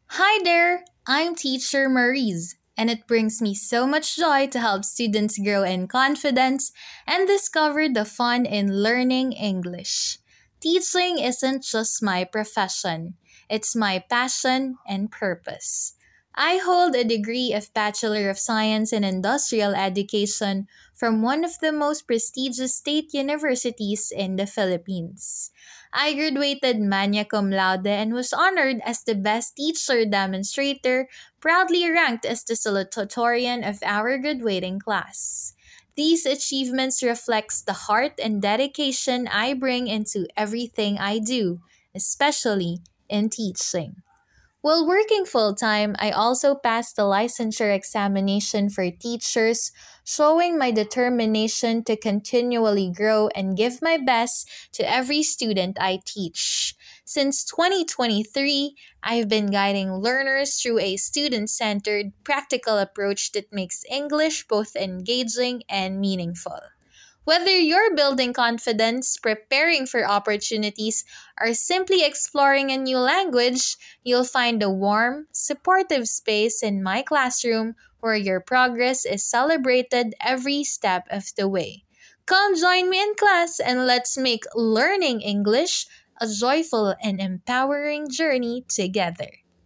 Hi there, I'm teacher Maurice, and it brings me so much joy to help students grow in confidence and discover the fun in learning English. Teaching isn't just my profession, it's my passion and purpose. I hold a degree of Bachelor of Science in Industrial Education from one of the most prestigious state universities in the Philippines. I graduated magna cum laude and was honored as the best teacher demonstrator, proudly ranked as the salutatorian of our graduating class. These achievements reflects the heart and dedication I bring into everything I do, especially in teaching. While working full time, I also passed the licensure examination for teachers, showing my determination to continually grow and give my best to every student I teach. Since 2023, I've been guiding learners through a student centered, practical approach that makes English both engaging and meaningful. Whether you're building confidence, preparing for opportunities, or simply exploring a new language, you'll find a warm, supportive space in my classroom where your progress is celebrated every step of the way. Come join me in class and let's make learning English a joyful and empowering journey together.